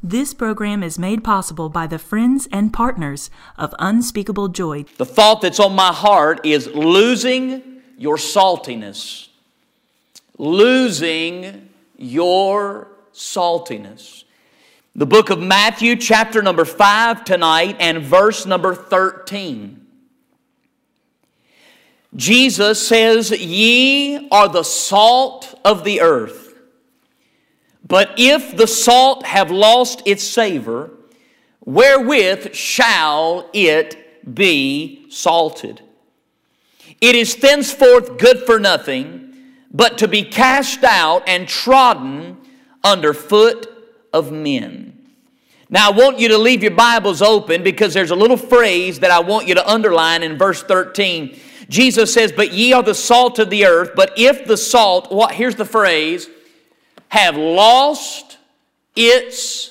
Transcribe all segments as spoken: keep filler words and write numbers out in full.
This program is made possible by the friends and partners of Unspeakable Joy. The thought that's on my heart is losing your saltiness. Losing your saltiness. The book of Matthew, chapter number five tonight, and verse number thirteen. Jesus says, "Ye are the salt of the earth. But if the salt have lost its savor, wherewith shall it be salted? It is thenceforth good for nothing, but to be cast out and trodden under foot of men." Now I want you to leave your Bibles open because there's a little phrase that I want you to underline in verse thirteen. Jesus says, "But ye are the salt of the earth, but if the salt," what? Here's the phrase, "have lost its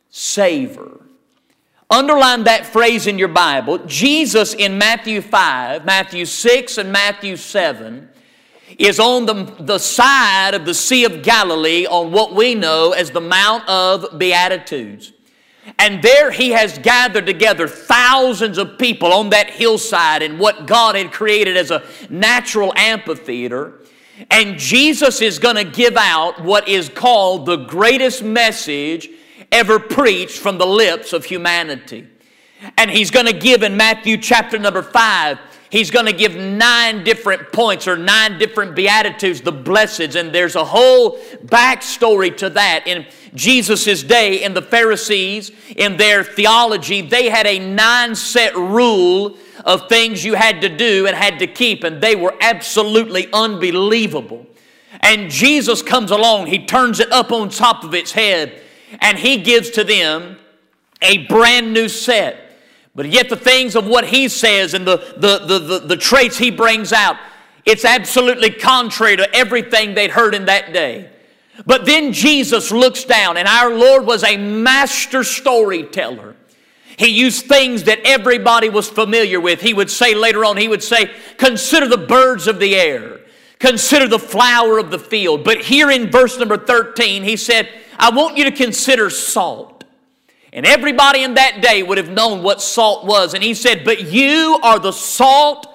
savor." Underline that phrase in your Bible. Jesus in Matthew five, Matthew six, and Matthew seven is on the, the side of the Sea of Galilee on what we know as the Mount of Beatitudes. And there he has gathered together thousands of people on that hillside in what God had created as a natural amphitheater. And Jesus is going to give out what is called the greatest message ever preached from the lips of humanity. And he's going to give in Matthew chapter number five, he's going to give nine different points or nine different beatitudes, the blesseds. And there's a whole backstory to that. In Jesus' day, in the Pharisees, in their theology, they had a nine-set rule of things you had to do and had to keep, and they were absolutely unbelievable. And Jesus comes along, he turns it up on top of its head, and he gives to them a brand new set. But yet the things of what he says and the, the, the, the, the traits he brings out, it's absolutely contrary to everything they'd heard in that day. But then Jesus looks down, and our Lord was a master storyteller. He used things that everybody was familiar with. He would say later on, he would say, "Consider the birds of the air. Consider the flower of the field." But here in verse number thirteen, he said, "I want you to consider salt." And everybody in that day would have known what salt was. And he said, "But you are the salt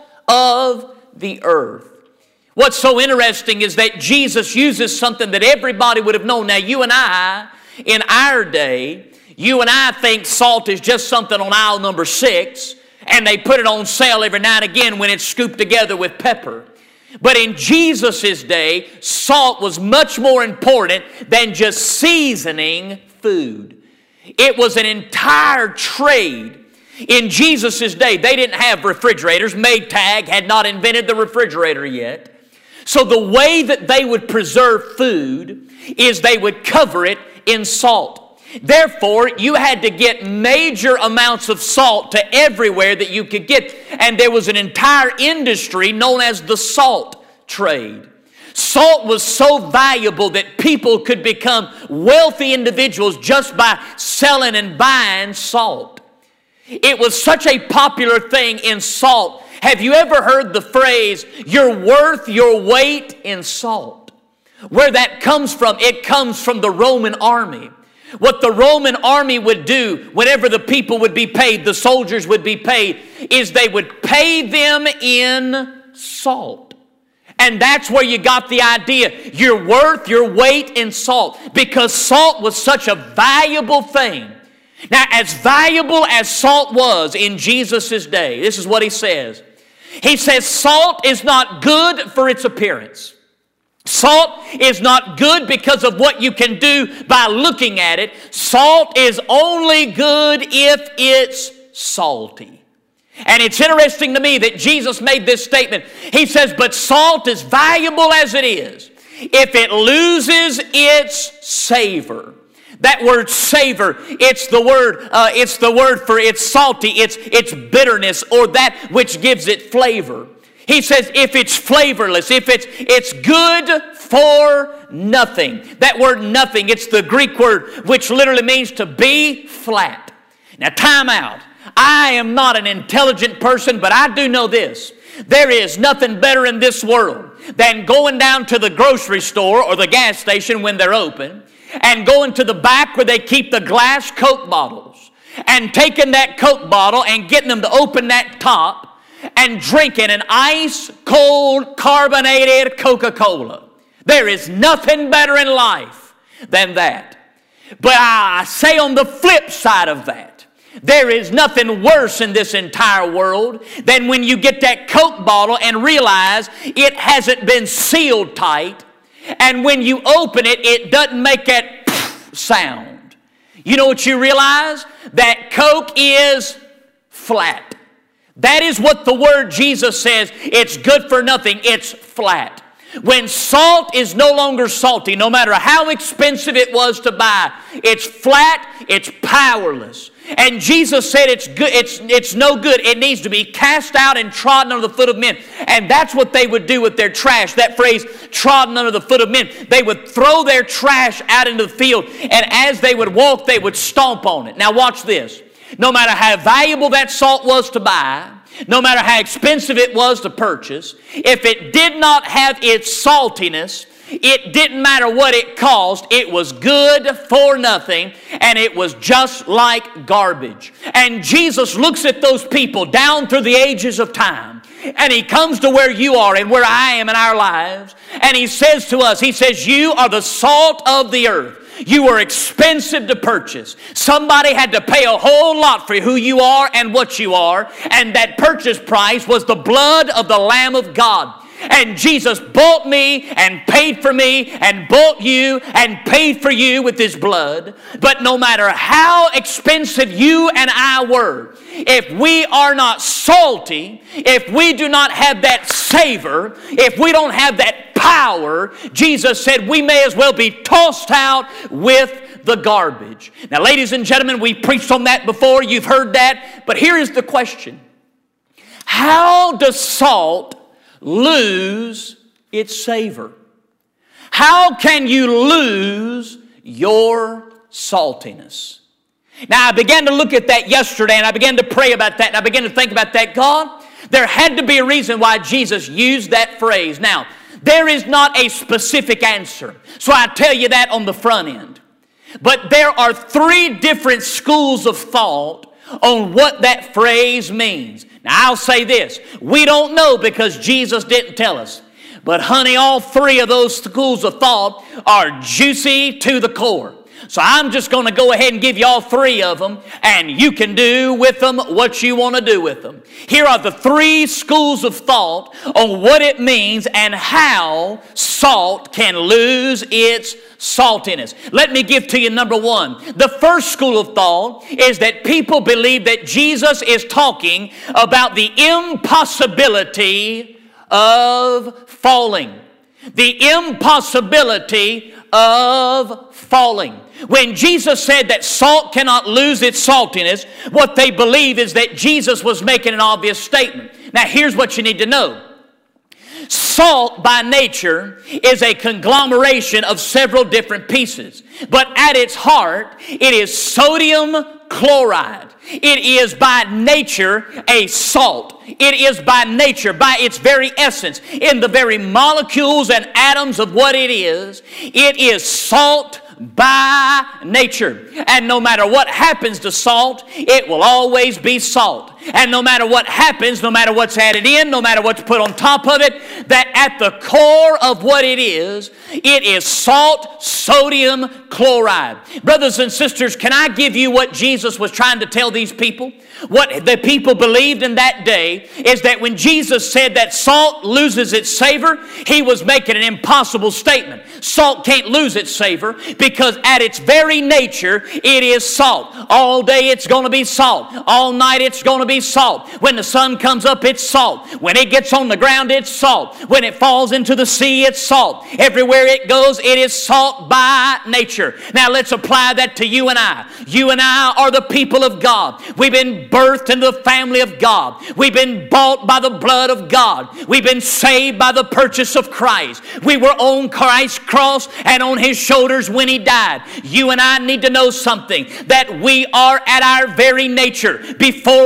of the earth." What's so interesting is that Jesus uses something that everybody would have known. Now, you and I, in our day, you and I think salt is just something on aisle number six, and they put it on sale every now and again when it's scooped together with pepper. But in Jesus' day, salt was much more important than just seasoning food. It was an entire trade. In Jesus' day, they didn't have refrigerators. Maytag had not invented the refrigerator yet. So the way that they would preserve food is they would cover it in salt. Therefore, you had to get major amounts of salt to everywhere that you could get. And there was an entire industry known as the salt trade. Salt was so valuable that people could become wealthy individuals just by selling and buying salt. It was such a popular thing in salt. Have you ever heard the phrase, "You're worth your weight in salt"? Where that comes from, it comes from the Roman army. What the Roman army would do whenever the people would be paid, the soldiers would be paid, is they would pay them in salt. And that's where you got the idea. You're worth your weight in salt, because salt was such a valuable thing. Now, as valuable as salt was in Jesus' day, this is what he says. He says salt is not good for its appearance. Salt is not good because of what you can do by looking at it. Salt is only good if it's salty. And it's interesting to me that Jesus made this statement. He says, "But salt is valuable as it is. If it loses its savor." That word savor, it's the word, uh, it's the word for it's salty, it's, it's bitterness, or that which gives it flavor. He says if it's flavorless, if it's, it's good for nothing. That word nothing, it's the Greek word which literally means to be flat. Now time out. I am not an intelligent person, but I do know this. There is nothing better in this world than going down to the grocery store or the gas station when they're open and going to the back where they keep the glass Coke bottles and taking that Coke bottle and getting them to open that top and drinking an ice cold carbonated Coca-Cola. There is nothing better in life than that. But I say on the flip side of that, there is nothing worse in this entire world than when you get that Coke bottle and realize it hasn't been sealed tight, and when you open it, it doesn't make that sound. You know what you realize? That Coke is flat. That is what the word Jesus says. It's good for nothing. It's flat. When salt is no longer salty, no matter how expensive it was to buy, it's flat, it's powerless. And Jesus said it's good, it's, it's no good. It needs to be cast out and trodden under the foot of men. And that's what they would do with their trash. That phrase, trodden under the foot of men. They would throw their trash out into the field, and as they would walk, they would stomp on it. Now watch this. No matter how valuable that salt was to buy, no matter how expensive it was to purchase, if it did not have its saltiness, it didn't matter what it cost, it was good for nothing, and it was just like garbage. And Jesus looks at those people down through the ages of time, and He comes to where you are and where I am in our lives, and He says to us, He says, you are the salt of the earth. You were expensive to purchase. Somebody had to pay a whole lot for who you are and what you are, and that purchase price was the blood of the Lamb of God. And Jesus bought me and paid for me and bought you and paid for you with His blood. But no matter how expensive you and I were, if we are not salty, if we do not have that savor, if we don't have that power, Jesus said we may as well be tossed out with the garbage. Now, ladies and gentlemen, we preached on that before. You've heard that. But here is the question. How does salt lose its savor? How can you lose your saltiness? Now, I began to look at that yesterday, and I began to pray about that, and I began to think about that. God, there had to be a reason why Jesus used that phrase. Now, there is not a specific answer, so I tell you that on the front end. But there are three different schools of thought on what that phrase means. Now, I'll say this. We don't know because Jesus didn't tell us. But honey, all three of those schools of thought are juicy to the core. So I'm just going to go ahead and give you all three of them, and you can do with them what you want to do with them. Here are the three schools of thought on what it means and how salt can lose its saltiness. Let me give to you number one. The first school of thought is that people believe that Jesus is talking about the impossibility of falling. The impossibility of falling. When Jesus said that salt cannot lose its saltiness, what they believe is that Jesus was making an obvious statement. Now, here's what you need to know. Salt by nature is a conglomeration of several different pieces, but at its heart, it is sodium chloride. It is by nature a salt. It is by nature, by its very essence, in the very molecules and atoms of what it is, it is salt by nature. And no matter what happens to salt, it will always be salt. And no matter what happens, no matter what's added in, no matter what's put on top of it, that at the core of what it is, it is salt, sodium chloride. Brothers and sisters, can I give you what Jesus was trying to tell these people? What the people believed in that day is that when Jesus said that salt loses its savor, He was making an impossible statement. Salt can't lose its savor because at its very nature, it is salt. All day it's going to be salt. All night it's going to be salt. When the sun comes up, it's salt. When it gets on the ground, it's salt. When it falls into the sea, it's salt. Everywhere it goes, it is salt by nature. Now let's apply that to you and I. You and I are the people of God. We've been birthed into the family of God. We've been bought by the blood of God. We've been saved by the purchase of Christ. We were on Christ's cross and on His shoulders when He died. You and I need to know something, that we are at our very nature, before we are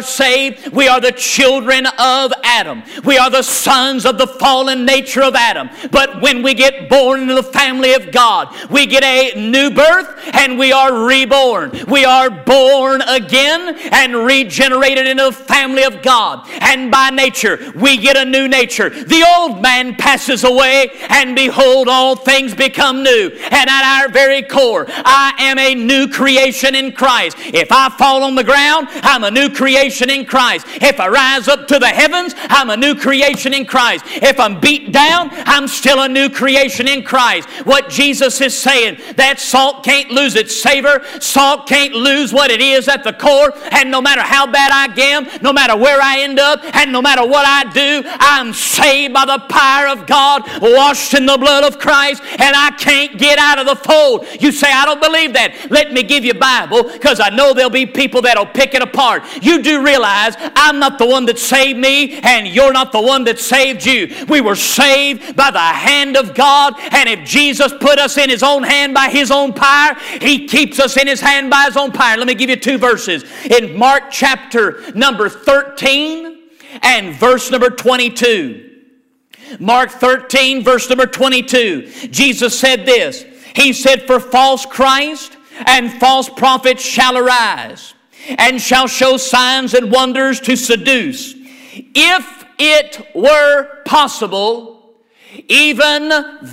saved, we are the children of Adam. We are the sons of the fallen nature of Adam. But when we get born into the family of God, we get a new birth and we are reborn. We are born again and regenerated into the family of God. And by nature, we get a new nature. The old man passes away, and behold, all things become new. And at our very core, I am a new creation in Christ. If I fall on the ground, I'm a new creation in Christ. If I rise up to the heavens, I'm a new creation in Christ. If I'm beat down, I'm still a new creation in Christ. What Jesus is saying, that salt can't lose its savor. Salt can't lose what it is at the core. And no matter how bad I am, no matter where I end up, and no matter what I do, I'm saved by the power of God, washed in the blood of Christ, and I can't get out of the fold. You say, I don't believe that. Let me give you a Bible, because I know there'll be people that'll pick it apart. You do realize I'm not the one that saved me, and you're not the one that saved you. We were saved by the hand of God, and if Jesus put us in His own hand by His own power, He keeps us in His hand by His own power. Let me give you two verses. In Mark chapter number thirteen and verse number twenty-two. Mark thirteen, verse number twenty-two. Jesus said this. He said, for false Christ and false prophets shall arise, and shall show signs and wonders to seduce, if it were possible, even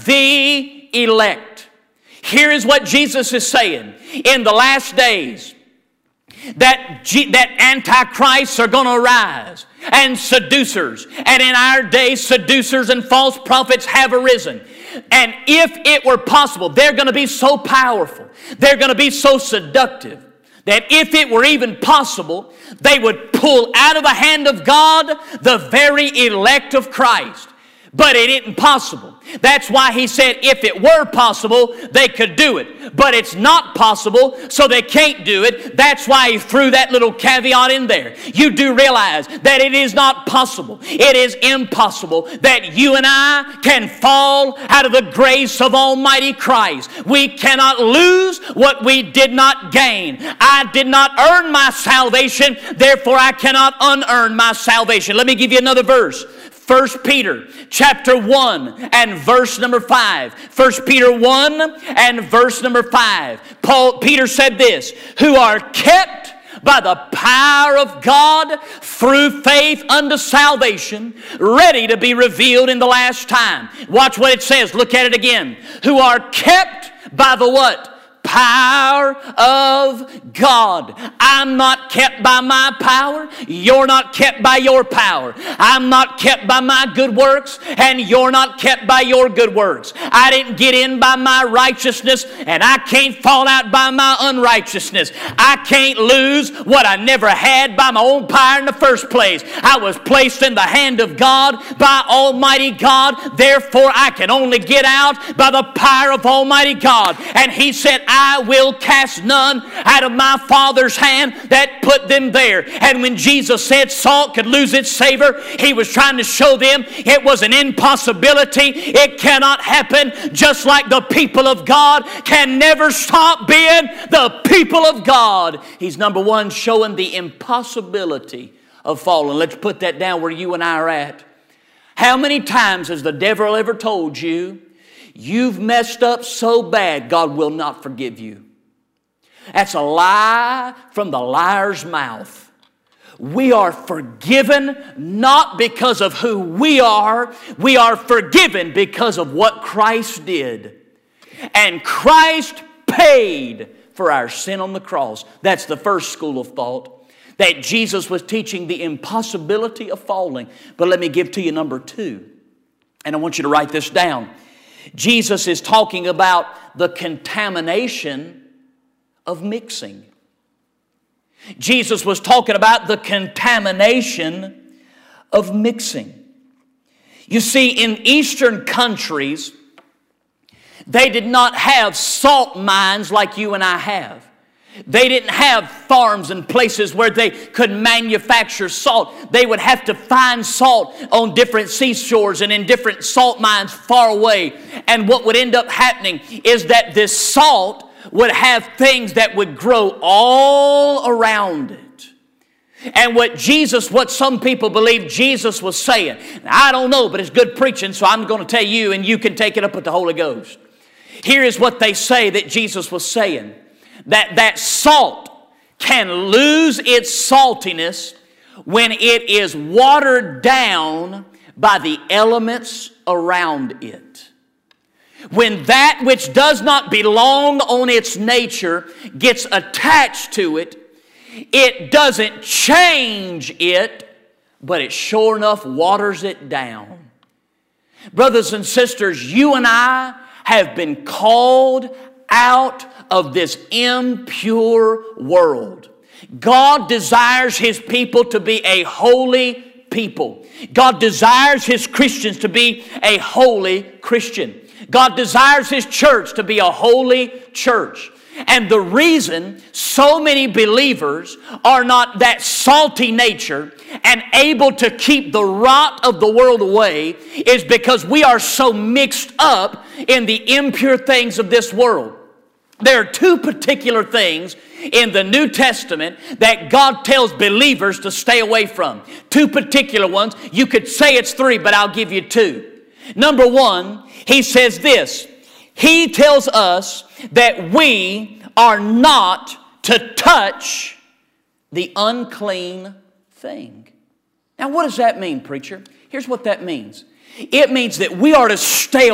the elect. Here is what Jesus is saying. In the last days, that, G- that antichrists are going to arise, and seducers. And in our day, seducers and false prophets have arisen. And if it were possible, they're going to be so powerful, they're going to be so seductive, that if it were even possible, they would pull out of the hand of God the very elect of Christ. But it isn't possible. That's why He said if it were possible, they could do it. But it's not possible, so they can't do it. That's why He threw that little caveat in there. You do realize that it is not possible. It is impossible that you and I can fall out of the grace of Almighty Christ. We cannot lose what we did not gain. I did not earn my salvation, therefore I cannot unearn my salvation. Let me give you another verse. First Peter chapter one and verse number five. First Peter one and verse number five. Paul, Peter said this, who are kept by the power of God through faith unto salvation, ready to be revealed in the last time. Watch what it says. Look at it again. Who are kept by the what? Power of God. I'm not kept by my power. You're not kept by your power. I'm not kept by my good works, and you're not kept by your good works. I didn't get in by my righteousness, and I can't fall out by my unrighteousness. I can't lose what I never had by my own power in the first place. I was placed in the hand of God by Almighty God. Therefore, I can only get out by the power of Almighty God. And He said, I will cast none out of my Father's hand that put them there. And when Jesus said salt could lose its savor, He was trying to show them it was an impossibility. It cannot happen, just like the people of God can never stop being the people of God. He's number one, showing the impossibility of falling. Let's put that down where you and I are at. How many times has the devil ever told you, you've messed up so bad, God will not forgive you? That's a lie from the liar's mouth. We are forgiven not because of who we are. We are forgiven because of what Christ did. And Christ paid for our sin on the cross. That's the first school of thought, that Jesus was teaching the impossibility of falling. But let me give to you number two. And I want you to write this down. Jesus is talking about the contamination of mixing. Jesus was talking about the contamination of mixing. You see, in Eastern countries, they did not have salt mines like you and I have. They didn't have farms and places where they could manufacture salt. They would have to find salt on different seashores and in different salt mines far away. And what would end up happening is that this salt would have things that would grow all around it. and what Jesus, what some people believe Jesus was saying. I don't know, but it's good preaching, so I'm going to tell you, and you can take it up with the Holy Ghost. Here is what they say that Jesus was saying. That that salt can lose its saltiness when it is watered down by the elements around it. When that which does not belong on its nature gets attached to it, it doesn't change it, but it sure enough waters it down. Brothers and sisters, you and I have been called out of this impure world. God desires His people to be a holy people. God desires His Christians to be a holy Christian. God desires His church to be a holy church. And the reason so many believers are not that salty nature and able to keep the rot of the world away is because we are so mixed up in the impure things of this world. There are two particular things in the New Testament that God tells believers to stay away from. Two particular ones. You could say it's three, but I'll give you two. Number one, He says this. He tells us that we are not to touch the unclean thing. Now, what does that mean, preacher? Here's what that means. It means that we are to stay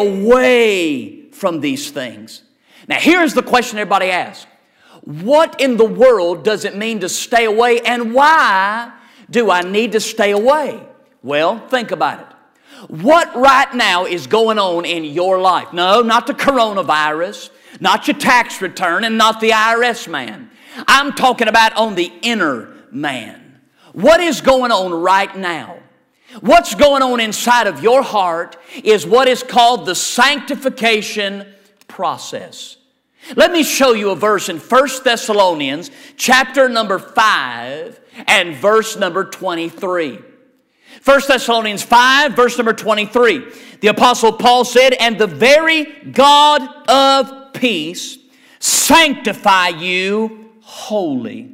away from these things. Now, here's the question everybody asks. What in the world does it mean to stay away, and why do I need to stay away? Well, think about it. What right now is going on in your life? No, not the coronavirus, not your tax return, and not the I R S man. I'm talking about on the inner man. What is going on right now? What's going on inside of your heart is what is called the sanctification process. Let me show you a verse in First Thessalonians chapter number five and verse number twenty-three. First Thessalonians five, verse number twenty-three. The Apostle Paul said, "And the very God of peace sanctify you wholly."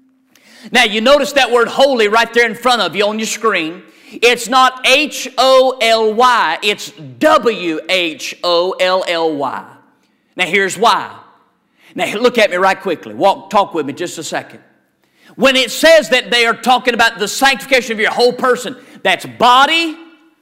Now you notice that word holy right there in front of you on your screen. It's not H O L Y, it's W H O L L Y. Now here's why. Now look at me right quickly. Walk, talk with me just a second. When it says that they are talking about the sanctification of your whole person, that's body,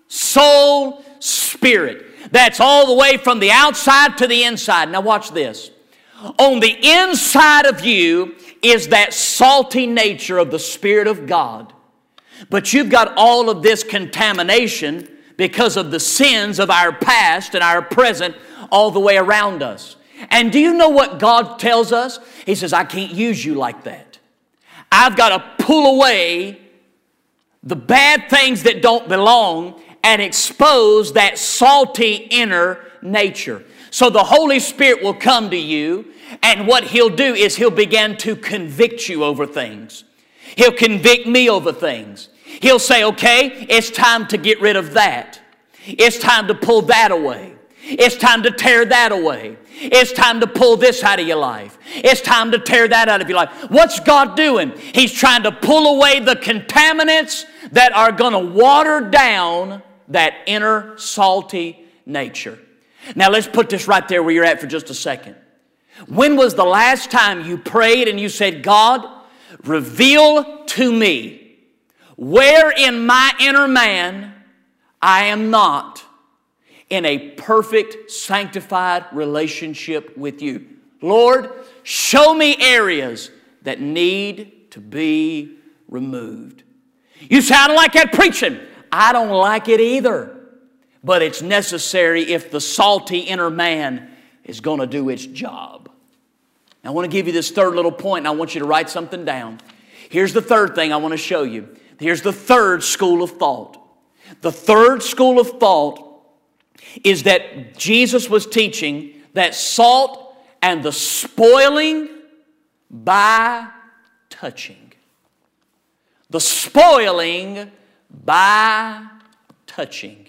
soul, spirit. That's all the way from the outside to the inside. Now watch this. On the inside of you is that salty nature of the Spirit of God. But you've got all of this contamination because of the sins of our past and our present all the way around us. And do you know what God tells us? He says, I can't use you like that. I've got to pull away the bad things that don't belong and expose that salty inner nature. So the Holy Spirit will come to you, and what He'll do is He'll begin to convict you over things. He'll convict me over things. He'll say, okay, it's time to get rid of that. It's time to pull that away. It's time to tear that away. It's time to pull this out of your life. It's time to tear that out of your life. What's God doing? He's trying to pull away the contaminants that are going to water down that inner salty nature. Now let's put this right there where you're at for just a second. When was the last time you prayed and you said, God, reveal to me where in my inner man I am not in a perfect, sanctified relationship with you. Lord, show me areas that need to be removed. You sound like that preaching. I don't like it either. But it's necessary if the salty inner man is going to do its job. Now, I want to give you this third little point, and I want you to write something down. Here's the third thing I want to show you. Here's the third school of thought. The third school of thought is that Jesus was teaching that salt and the spoiling by touching. The spoiling by touching.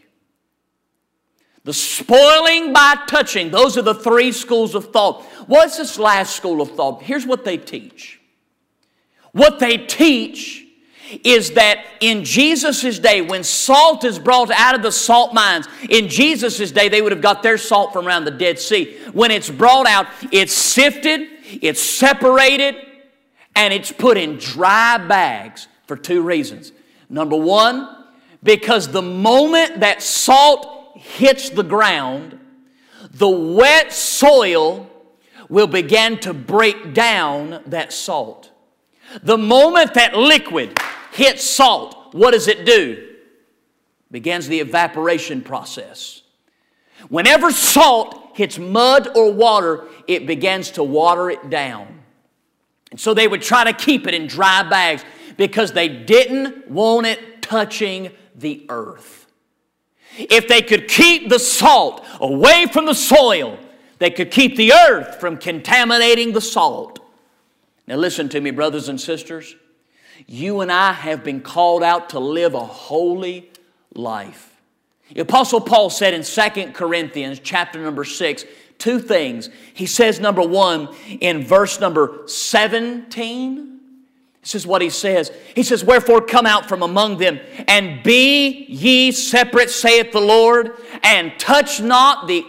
The spoiling by touching. Those are the three schools of thought. What's this last school of thought? Here's what they teach. What they teach is that in Jesus' day, when salt is brought out of the salt mines, in Jesus' day, they would have got their salt from around the Dead Sea. When it's brought out, it's sifted, it's separated, and it's put in dry bags for two reasons. Number one, because the moment that salt hits the ground, the wet soil will begin to break down that salt. The moment that liquid hits salt, what does it do? Begins the evaporation process. Whenever salt hits mud or water, it begins to water it down. And so they would try to keep it in dry bags because they didn't want it touching the earth. If they could keep the salt away from the soil, they could keep the earth from contaminating the salt. Now listen to me, brothers and sisters. You and I have been called out to live a holy life. The Apostle Paul said in Second Corinthians chapter number six, two things. He says, number one, in verse number seventeen, this is what he says. He says, wherefore come out from among them, and be ye separate, saith the Lord, and touch not the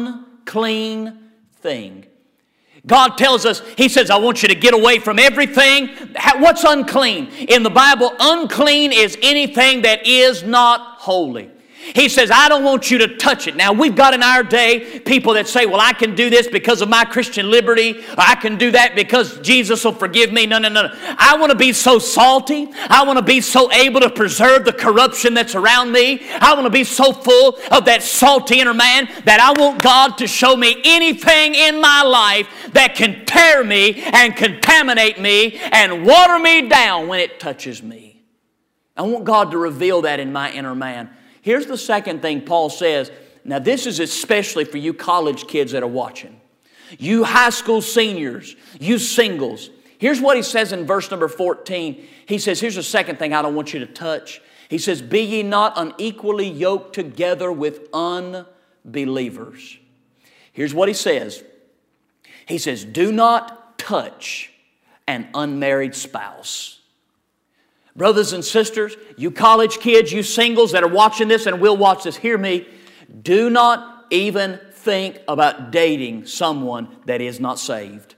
unclean thing. God tells us, He says, I want you to get away from everything. What's unclean? In the Bible, unclean is anything that is not holy. He says, I don't want you to touch it. Now, we've got in our day people that say, well, I can do this because of my Christian liberty. Or I can do that because Jesus will forgive me. No, no, no, no. I want to be so salty. I want to be so able to preserve the corruption that's around me. I want to be so full of that salty inner man that I want God to show me anything in my life that can tear me and contaminate me and water me down when it touches me. I want God to reveal that in my inner man. Here's the second thing Paul says. Now this is especially for you college kids that are watching. You high school seniors, you singles. Here's what he says in verse number fourteen. He says, here's the second thing I don't want you to touch. He says, be ye not unequally yoked together with unbelievers. Here's what he says. He says, do not touch an unmarried spouse. Brothers and sisters, you college kids, you singles that are watching this and will watch this, hear me. Do not even think about dating someone that is not saved.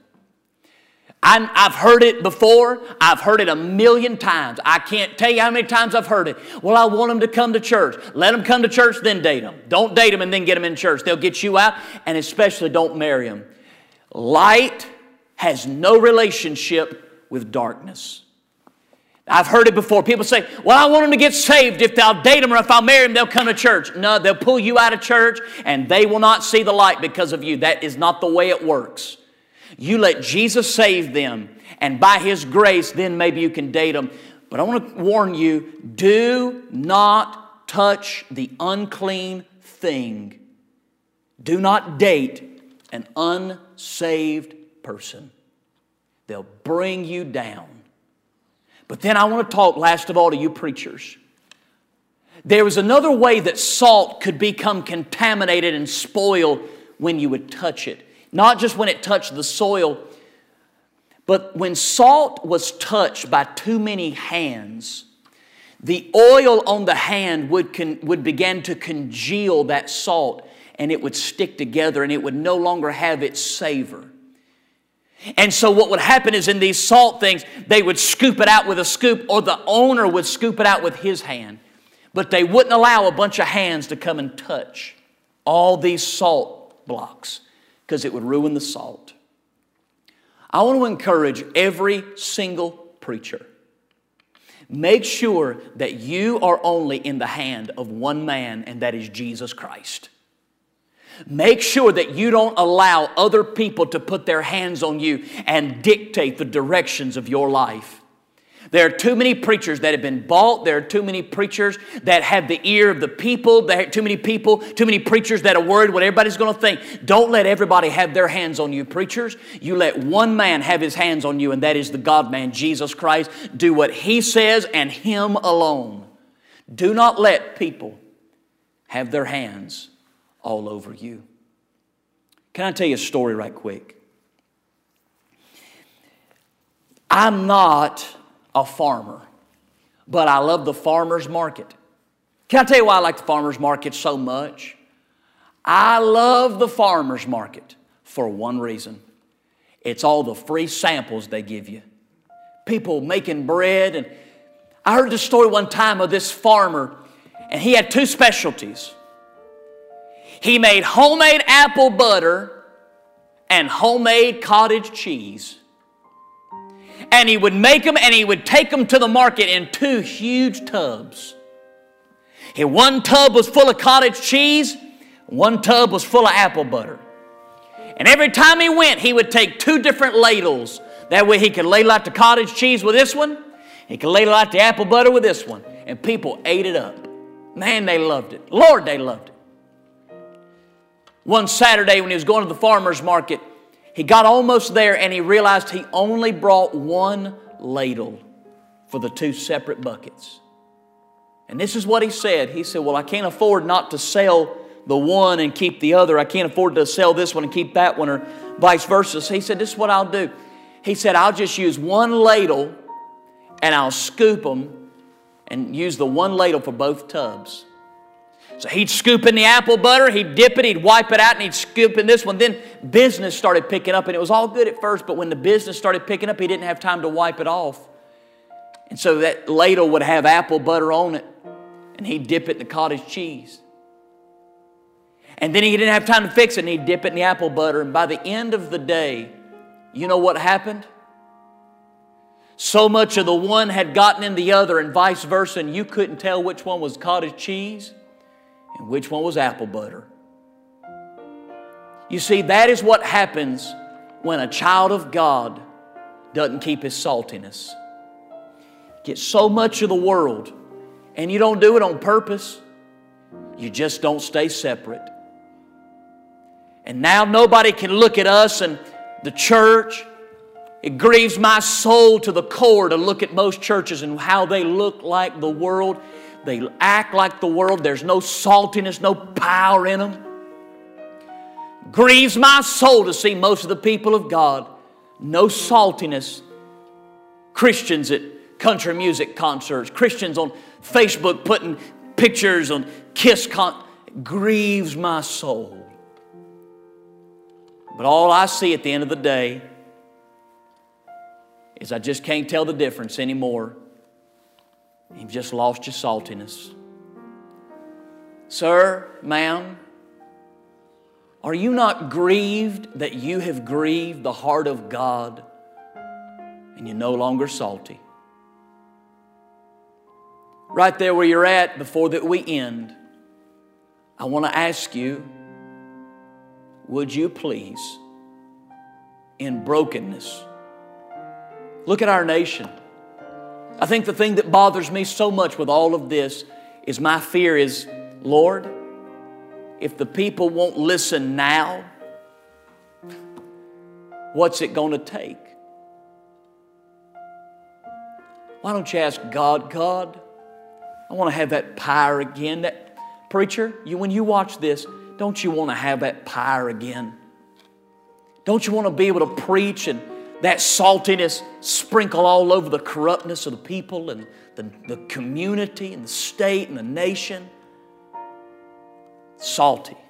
I, I've heard it before. I've heard it a million times. I can't tell you how many times I've heard it. Well, I want them to come to church. Let them come to church, then date them. Don't date them and then get them in church. They'll get you out, and especially don't marry them. Light has no relationship with darkness. I've heard it before. People say, well, I want them to get saved. If I'll date them or if I'll marry them, they'll come to church. No, they'll pull you out of church and they will not see the light because of you. That is not the way it works. You let Jesus save them, and by His grace, then maybe you can date them. But I want to warn you, do not touch the unclean thing. Do not date an unsaved person. They'll bring you down. But then I want to talk last of all to you preachers. There was another way that salt could become contaminated and spoiled when you would touch it. Not just when it touched the soil, but when salt was touched by too many hands, the oil on the hand would, con, would begin to congeal that salt, and it would stick together and it would no longer have its savor. And so what would happen is in these salt things, they would scoop it out with a scoop, or the owner would scoop it out with his hand. But they wouldn't allow a bunch of hands to come and touch all these salt blocks because it would ruin the salt. I want to encourage every single preacher. Make sure that you are only in the hand of one man, and that is Jesus Christ. Make sure that you don't allow other people to put their hands on you and dictate the directions of your life. There are too many preachers that have been bought. There are too many preachers that have the ear of the people. There are too many people, too many preachers that are worried what everybody's going to think. Don't let everybody have their hands on you, preachers. You let one man have his hands on you, and that is the God-man, Jesus Christ. Do what He says and Him alone. Do not let people have their hands all over you. Can I tell you a story right quick? I'm not a farmer. but I love the farmer's market. Can I tell you why I like the farmer's market so much? I love the farmer's market for one reason. It's all the free samples they give you. People making bread. And I heard the story one time of this farmer, and he had two specialties. He made homemade apple butter and homemade cottage cheese. And he would make them and he would take them to the market in two huge tubs. And one tub was full of cottage cheese, one tub was full of apple butter. And every time he went, he would take two different ladles. That way he could ladle out the cottage cheese with this one, he could ladle out the apple butter with this one. And people ate it up. Man, they loved it. Lord, they loved it. One Saturday when he was going to the farmer's market, he got almost there and he realized he only brought one ladle for the two separate buckets. And this is what he said. He said, well, I can't afford not to sell the one and keep the other. I can't afford to sell this one and keep that one, or vice versa. So he said, this is what I'll do. He said, I'll just use one ladle and I'll scoop them and use the one ladle for both tubs. So he'd scoop in the apple butter, he'd dip it, he'd wipe it out, and he'd scoop in this one. Then business started picking up, and it was all good at first, but when the business started picking up, he didn't have time to wipe it off. And so that ladle would have apple butter on it, and he'd dip it in the cottage cheese. And then he didn't have time to fix it, and he'd dip it in the apple butter. And by the end of the day, you know what happened? So much of the one had gotten in the other and vice versa, and you couldn't tell which one was cottage cheese and which one was apple butter. You see, that is what happens when a child of God doesn't keep his saltiness. Get so much of the world, and you don't do it on purpose. You just don't stay separate. And now nobody can look at us and the church. It grieves my soul to the core to look at most churches and how they look like the world. They act like the world. There's no saltiness, no power in them. Grieves my soul to see most of the people of God, no saltiness. Christians at country music concerts, Christians on Facebook putting pictures on Kiss con- grieves my soul. But all I see at the end of the day is I just can't tell the difference anymore. You've just lost your saltiness. Sir, ma'am, are you not grieved that you have grieved the heart of God and you're no longer salty? Right there where you're at, before that we end, I want to ask you, would you please, in brokenness, look at our nation. I think the thing that bothers me so much with all of this is my fear is, Lord, if the people won't listen now, what's it going to take? Why don't you ask God, God, I want to have that power again. That preacher, you when you watch this, don't you want to have that power again? Don't you want to be able to preach and that saltiness sprinkle all over the corruptness of the people and the, the community and the state and the nation? Salty.